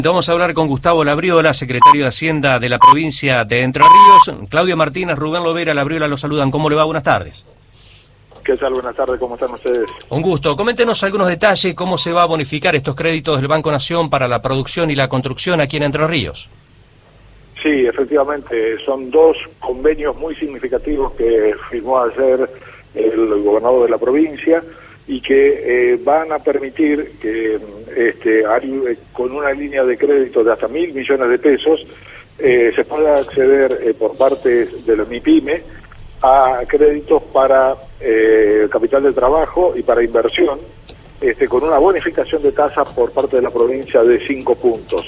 Vamos a hablar con Gustavo Labriola, secretario de Hacienda de la provincia de Entre Ríos. Claudia Martínez, Rubén Lovera, Labriola lo saludan. ¿Cómo le va? Buenas tardes. ¿Qué tal? Buenas tardes, ¿cómo están ustedes? Un gusto. Coméntenos algunos detalles, cómo se va a bonificar estos créditos del Banco Nación para la producción y la construcción aquí en Entre Ríos. Sí, efectivamente, son dos convenios muy significativos que firmó ayer el gobernador de la provincia y que van a permitir que con una línea de crédito de hasta 1.000 millones de pesos se pueda acceder por parte de los MIPYME a créditos para capital de trabajo y para inversión, con una bonificación de tasa por parte de la provincia de 5 puntos.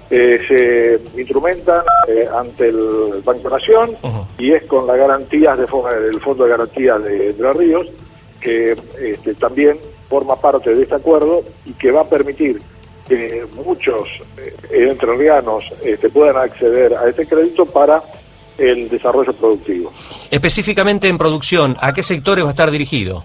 Se instrumentan ante el Banco Nación y es con las garantías del Fondo de Garantías de Entre Ríos, que también forma parte de este acuerdo y que va a permitir que muchos entrerrianos puedan acceder a este crédito para el desarrollo productivo. Específicamente en producción, ¿a qué sectores va a estar dirigido?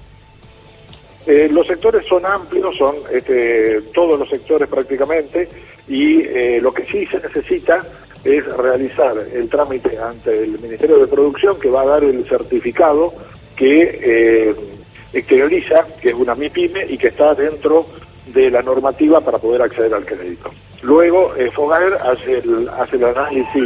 Los sectores son amplios, son todos los sectores prácticamente, y lo que sí se necesita es realizar el trámite ante el Ministerio de Producción, que va a dar el certificado que exterioriza que es una MIPYME y que está dentro de la normativa para poder acceder al crédito. Luego, FOGAER hace el análisis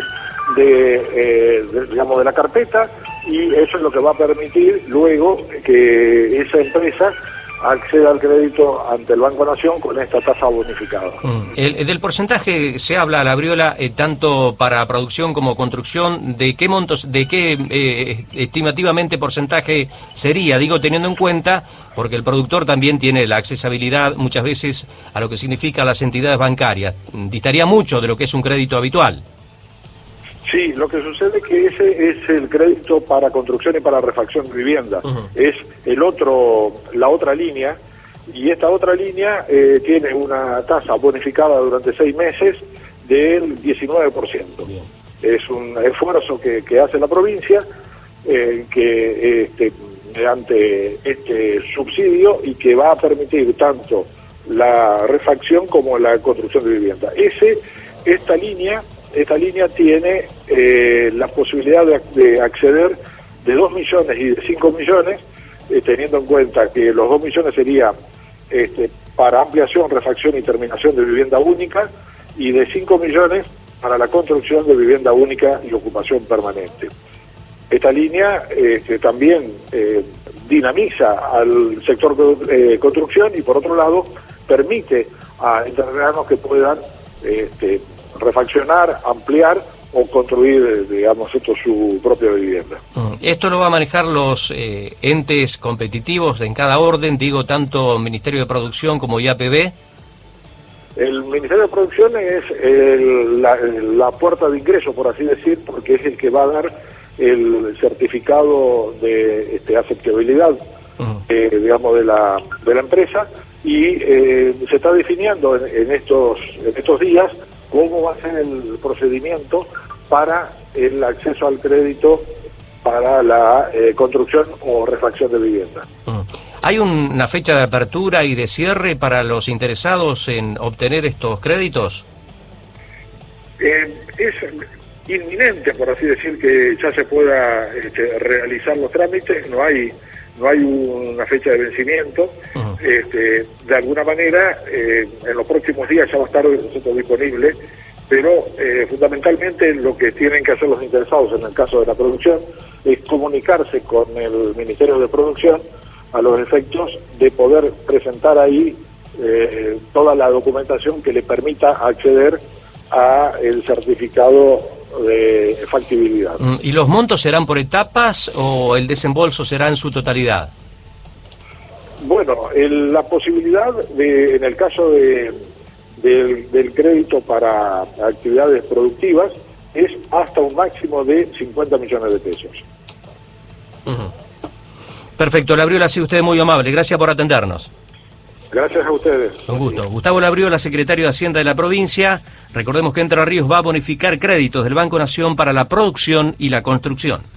de la carpeta, y eso es lo que va a permitir luego que esa empresa acceda al crédito ante el Banco Nación con esta tasa bonificada. Del porcentaje se habla, Labriola, tanto para producción como construcción. ¿De qué montos, de qué estimativamente porcentaje sería? Digo, teniendo en cuenta, porque el productor también tiene la accesibilidad muchas veces a lo que significa las entidades bancarias. Distaría mucho de lo que es un crédito habitual. Sí, lo que sucede es que ese es el crédito para construcción y para refacción de vivienda. Es la otra línea, y esta otra línea tiene una tasa bonificada durante 6 meses del 19%. Bien. Es un esfuerzo que hace la provincia, mediante este subsidio, y que va a permitir tanto la refacción como la construcción de vivienda. Esta línea tiene la posibilidad de acceder de 2 millones y de 5 millones, teniendo en cuenta que los 2 millones sería para ampliación, refacción y terminación de vivienda única, y de 5 millones para la construcción de vivienda única y ocupación permanente. Esta línea también dinamiza al sector construcción, y por otro lado permite a entrerrianos que puedan refaccionar, ampliar o construir, su propia vivienda. ¿Esto lo va a manejar los entes competitivos en cada orden, digo, tanto Ministerio de Producción como IAPB? El Ministerio de Producción es la puerta de ingreso, por así decir, porque es el que va a dar el certificado de aceptabilidad, de la empresa, y se está definiendo en estos días cómo va a ser el procedimiento para el acceso al crédito para la construcción o refacción de vivienda. ¿Hay una fecha de apertura y de cierre para los interesados en obtener estos créditos? Es inminente, por así decir, que ya se pueda realizar los trámites. No hay una fecha de vencimiento. De alguna manera, en los próximos días ya va a estar disponible, pero fundamentalmente lo que tienen que hacer los interesados en el caso de la producción es comunicarse con el Ministerio de Producción a los efectos de poder presentar ahí toda la documentación que le permita acceder a el certificado de factibilidad. ¿Y los montos serán por etapas o el desembolso será en su totalidad? Bueno, la posibilidad en el caso del crédito para actividades productivas es hasta un máximo de 50 millones de pesos. Perfecto, Labriola, ha sido usted muy amable. Gracias por atendernos. Gracias a ustedes. Un gusto. Gustavo Labriola, secretario de Hacienda de la provincia. Recordemos que Entre Ríos va a bonificar créditos del Banco Nación para la producción y la construcción.